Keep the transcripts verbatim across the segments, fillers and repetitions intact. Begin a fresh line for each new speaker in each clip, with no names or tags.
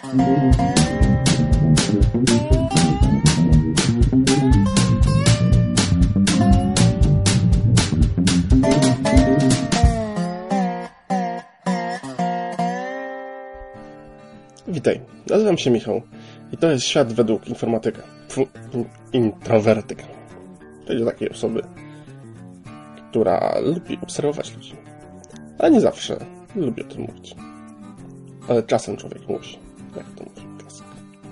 Witaj, nazywam się Michał i to jest Świat według informatyka, Pfu, in, introwertyka, czyli takiej osoby, która lubi obserwować ludzi, ale nie zawsze lubi o tym mówić. Ale czasem człowiek musi, jak to mówi klasyk.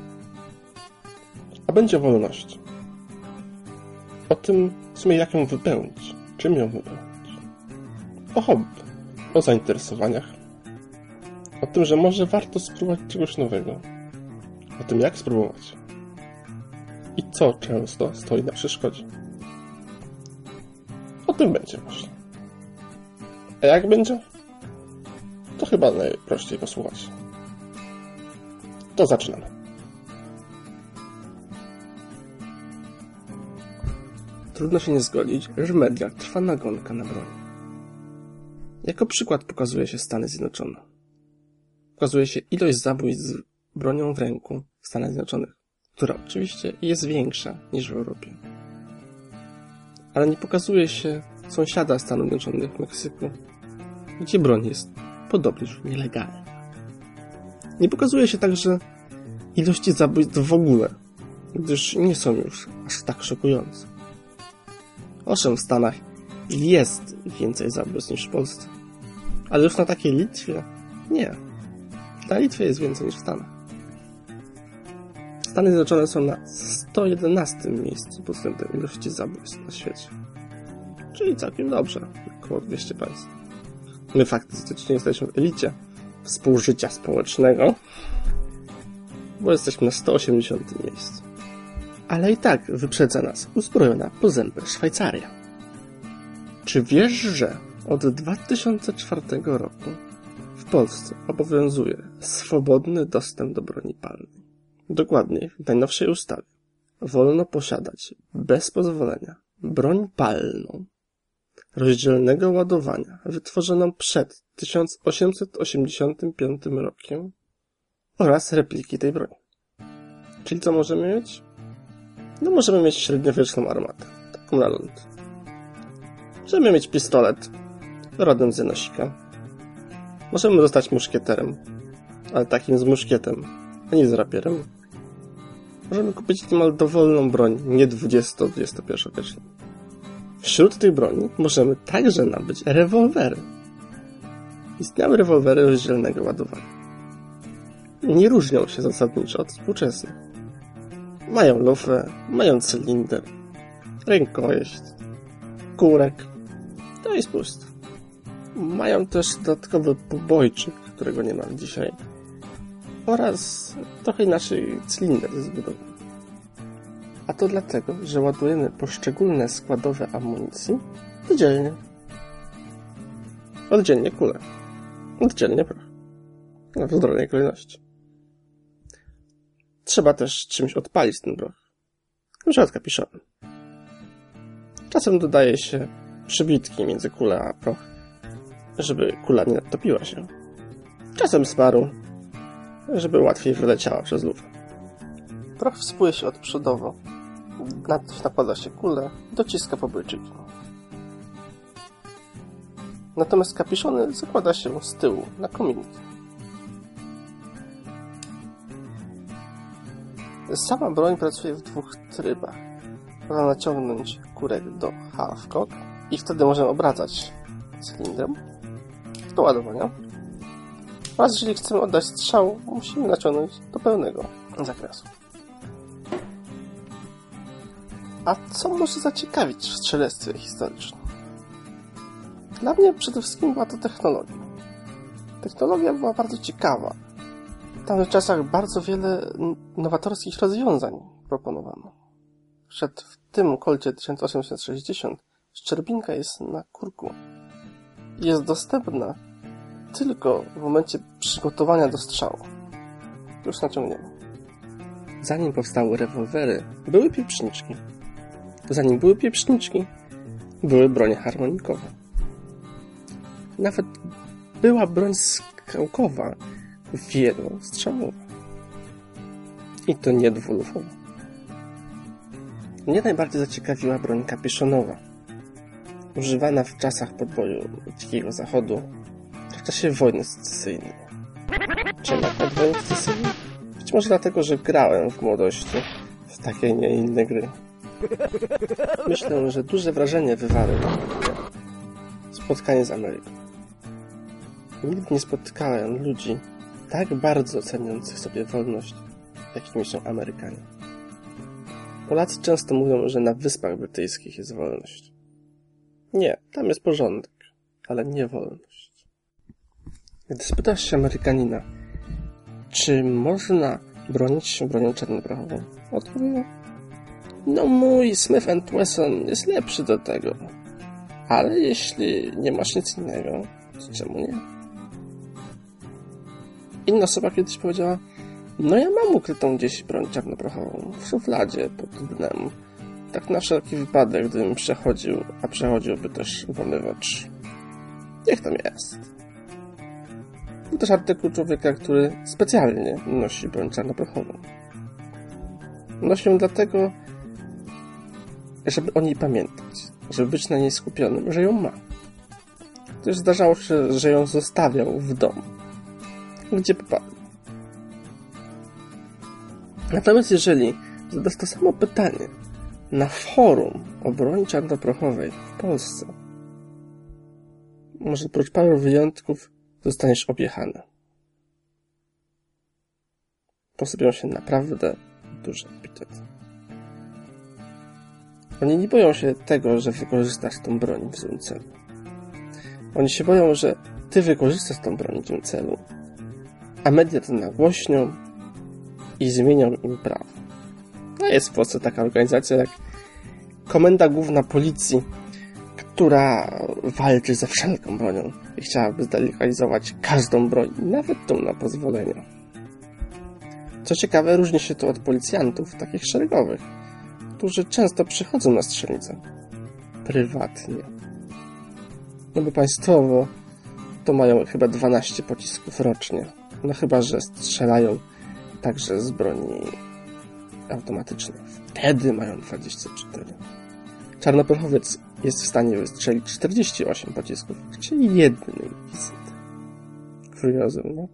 A będzie o wolności. O tym, w sumie jak ją wypełnić, czym ją wypełnić. O hobby, o zainteresowaniach, o tym, że może warto spróbować czegoś nowego, o tym jak spróbować i co często stoi na przeszkodzie. O tym będzie właśnie. A jak będzie? To chyba najprościej posłuchać. To zaczynamy. Trudno się nie zgodzić, że w mediach trwa nagonka na broń. Jako przykład pokazuje się Stany Zjednoczone. Pokazuje się ilość zabójstw z bronią w ręku w Stanach Zjednoczonych, która oczywiście jest większa niż w Europie. Ale nie pokazuje się sąsiada Stanów Zjednoczonych, Meksyku, gdzie broń jest podobnież nielegalna. Nie pokazuje się także ilości zabójstw w ogóle, gdyż nie są już aż tak szokujące. Owszem, w Stanach jest więcej zabójstw niż w Polsce, ale już na takiej Litwie nie. Na Litwie jest więcej niż w Stanach. Stany Zjednoczone są na sto jedenastym miejscu pod względem ilości zabójstw na świecie. Czyli całkiem dobrze, około dwieście państw. My faktycznie jesteśmy w elicie współżycia społecznego, bo jesteśmy na sto osiemdziesiątym miejscu. Ale i tak wyprzedza nas uzbrojona po zęby Szwajcaria. Czy wiesz, że od dwa tysiące czwartego roku w Polsce obowiązuje swobodny dostęp do broni palnej? Dokładniej, w najnowszej ustawie wolno posiadać bez pozwolenia broń palną rozdzielnego ładowania wytworzoną przed tysiąc osiemset osiemdziesiątym piątym rokiem oraz repliki tej broni. Czyli co możemy mieć? No możemy mieć średniowieczną armatę, taką na ląd. Możemy mieć pistolet rodem z Janosika. Możemy zostać muszkieterem, ale takim z muszkietem, a nie z rapierem. Możemy kupić niemal dowolną broń, nie dwudziesto-dwudziestopierwowieczną. Wśród tych broni możemy także nabyć rewolwery. Istniały rewolwery rozdzielnego ładowania. Nie różnią się zasadniczo od współczesnych. Mają lufę, mają cylinder, rękojeść, kurek, to jest pusto. Mają też dodatkowy pobojczyk, którego nie mam dzisiaj, oraz trochę inaczej cylinder jest zbudowany. A to dlatego, że ładujemy poszczególne składowe amunicji oddzielnie. Oddzielnie kule. Oddzielnie proch. W zdrownej kolejności. Trzeba też czymś odpalić ten proch. Na przykład kapiszonem. Czasem dodaje się przybitki między kulę a proch, żeby kula nie topiła się. Czasem smaru, żeby łatwiej wyleciała przez lufę. Proch wspłuje się odprzodowo. Na to nakłada się kulę, dociska pobojczyki. Natomiast kapiszony zakłada się z tyłu, na kominki. Sama broń pracuje w dwóch trybach. Można naciągnąć kurek do half-cock i wtedy możemy obracać cylindrem do ładowania. Oraz jeżeli chcemy oddać strzał, musimy naciągnąć do pełnego zakresu. A co może zaciekawić w strzelectwie historycznym? Dla mnie przede wszystkim była to technologia. Technologia była bardzo ciekawa. W tamtych czasach bardzo wiele nowatorskich rozwiązań proponowano. Przed w tym kolcie tysiąc osiemset sześćdziesiąt szczerbinka jest na kurku. Jest dostępna tylko w momencie przygotowania do strzału. Już naciągniemy. Zanim powstały rewolwery, były pieprzniczki. Zanim były pieprzniczki, były bronie harmonikowe. Nawet była broń skałkowa, wielostrzałowa. I to nie dwulufowo. Mnie najbardziej zaciekawiła broń kapiszonowa, używana w czasach podboju Dzikiego Zachodu w czasie wojny secesyjnej. Czemu akurat wojny secesyjnej? Być może dlatego, że grałem w młodości w takie, nie inne gry. Myślę, że duże wrażenie wywarło spotkanie z Ameryką. Nigdy nie spotkałem ludzi tak bardzo ceniących sobie wolność, jakimi są Amerykanie. Polacy często mówią, że na Wyspach Brytyjskich jest wolność. Nie, tam jest porządek, ale nie wolność. Gdy spytasz się Amerykanina, czy można bronić się bronią czarnoprochową, odpowie: no mój Smith and Wesson jest lepszy do tego. Ale jeśli nie masz nic innego, to czemu nie? Inna osoba kiedyś powiedziała: no ja mam ukrytą gdzieś broń czarnoprochową w szufladzie pod dnem. Tak na wszelki wypadek, gdybym przechodził, a przechodziłby też włamywacz. Niech tam jest. Był też artykuł człowieka, który specjalnie nosi broń czarnoprochową. Nosi ją dlatego, żeby o niej pamiętać, żeby być na niej skupionym, że ją ma. Też zdarzało się, że ją zostawiał w domu, gdzie popadł. Natomiast jeżeli zadasz to samo pytanie na forum o broni czarnoprochowej w Polsce, może prócz paru wyjątków zostaniesz objechany. Posypią się naprawdę duże epitety. Oni nie boją się tego, że wykorzystasz tą broń w złym celu. Oni się boją, że ty wykorzystasz tą broń w złym celu, a media to nagłośnią i zmienią im prawo. No jest w Polsce taka organizacja jak Komenda Główna Policji, która walczy ze wszelką bronią i chciałaby zdelegalizować każdą broń, nawet tą na pozwolenie. Co ciekawe, różni się to od policjantów takich szeregowych, którzy często przychodzą na strzelnicę prywatnie. No bo państwowo to mają chyba dwanaście pocisków rocznie. No chyba że strzelają także z broni automatycznej. Wtedy mają dwadzieścia cztery. Czarnoprochowiec jest w stanie wystrzelić czterdzieści osiem pocisków, czyli jednej wizyty. Kuriozum, nie?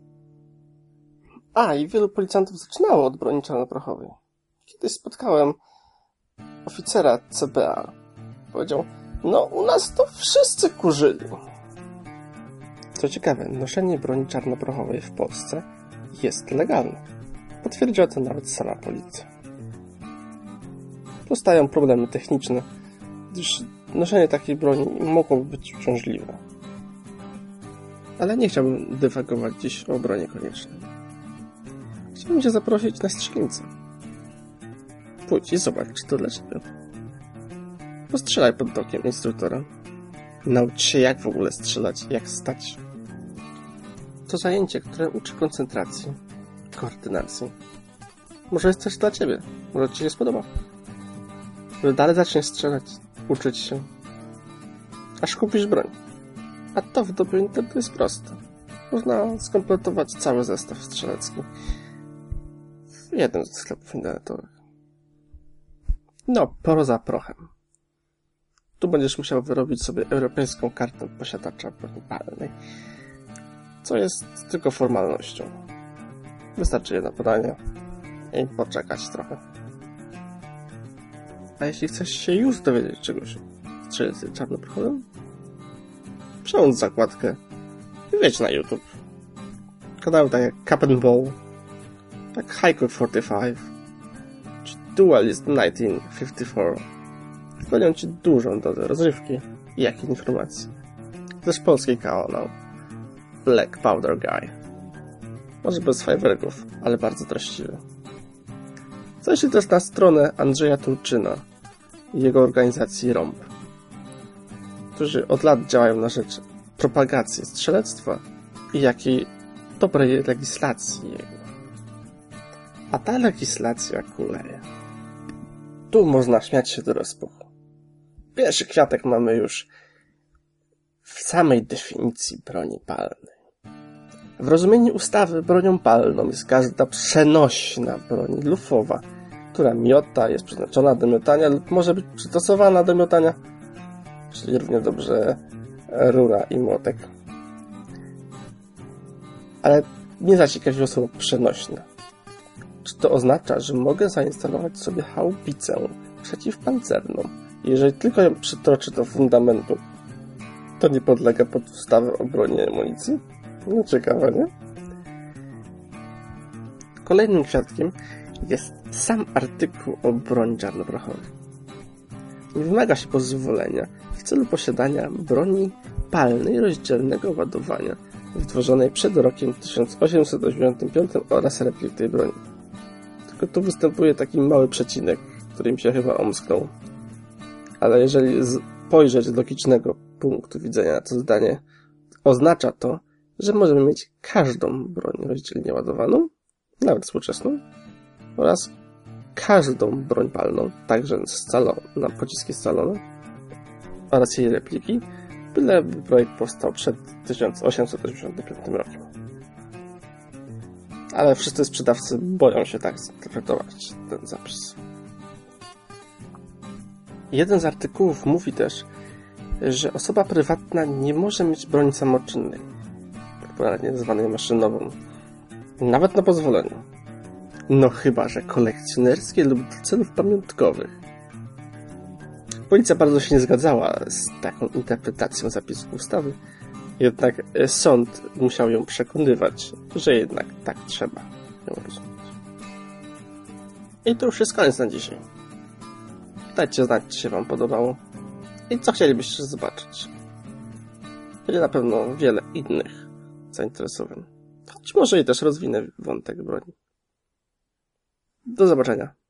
A, i wielu policjantów zaczynało od broni czarnoprochowej. Kiedyś spotkałem oficera C B A. Powiedział: no u nas to wszyscy kurzyli. Co ciekawe, noszenie broni czarnoprochowej w Polsce jest legalne. Potwierdziła to nawet sama policja. Powstają problemy techniczne, gdyż noszenie takiej broni mogło być uciążliwe. Ale nie chciałbym dywagować dziś o broni koniecznej. Chciałbym Cię zaprosić na strzelnicę. Pójdź i zobacz, czy to dla Ciebie. Postrzelaj pod okiem instruktora. Naucz się, jak w ogóle strzelać, jak stać. To zajęcie, które uczy koncentracji, koordynacji. Może jest coś dla Ciebie. Może Ci się spodoba. Że dalej zaczniesz strzelać, uczyć się, aż kupisz broń. A to w dobie internetu jest proste. Można skompletować cały zestaw strzelecki w jednym ze sklepów internetowych. No, poro za prochem. Tu będziesz musiał wyrobić sobie europejską kartę posiadacza broni palnej, co jest tylko formalnością. Wystarczy jedno podanie i poczekać trochę. A jeśli chcesz się już dowiedzieć czegoś o strzelcy czarnoprochowym, przełącz zakładkę i wejdź na YouTube. Kanały tak jak Cup and Ball, jak High Court czterdzieści pięć czy Duelist tysiąc dziewięćset pięćdziesiąt cztery wkładają Ci dużą dozę rozrywki i jak informacji. Też polski kanał Black Powder Guy. Może bez fajerwerków, ale bardzo treściwy. Zajrzyj też na stronę Andrzeja Turczyna i jego organizacji R O M P, którzy od lat działają na rzecz propagacji strzelectwa i jakiej dobrej legislacji jego. A ta legislacja kuleje. Tu można śmiać się do rozpuchu. Pierwszy kwiatek mamy już w samej definicji broni palnej. W rozumieniu ustawy bronią palną jest każda przenośna broń lufowa, która miota, jest przeznaczona do miotania lub może być przystosowana do miotania, czyli równie dobrze rura i młotek. Ale mnie zaciekawiło słowo przenośne. Czy to oznacza, że mogę zainstalować sobie chaubicę przeciwpancerną? Jeżeli tylko ją przytoczę do fundamentu, to nie podlega pod ustawę o broni i amunicji? No ciekawe, nie? Kolejnym kwiatkiem jest sam artykuł o broni czarnoprochowej. Nie wymaga się pozwolenia w celu posiadania broni palnej rozdzielnego ładowania wytworzonej przed rokiem tysiąc osiemset osiemdziesiątym piątym oraz replik tej broni. Tylko tu występuje taki mały przecinek, który mi się chyba omsknął. Ale jeżeli spojrzeć z logicznego punktu widzenia na to zdanie, oznacza to, że możemy mieć każdą broń rozdzielnie ładowaną, nawet współczesną, oraz każdą broń palną, także scalone, na pociski scalone, oraz jej repliki, byle projekt powstał przed tysiąc osiemset osiemdziesiątym piątym rokiem. Ale wszyscy sprzedawcy boją się tak zinterpretować ten zapis. Jeden z artykułów mówi też, że osoba prywatna nie może mieć broni samoczynnej, popularnie zwanej maszynową, nawet na pozwoleniu. No chyba że kolekcjonerskie lub do celów pamiątkowych. Policja bardzo się nie zgadzała z taką interpretacją zapisów ustawy, jednak sąd musiał ją przekonywać, że jednak tak trzeba ją rozumieć. I to już jest koniec na dzisiaj. Dajcie znać, czy się wam podobało i co chcielibyście zobaczyć. Będzie na pewno wiele innych zainteresowań. Choć może i też rozwinę wątek broni. Do zobaczenia.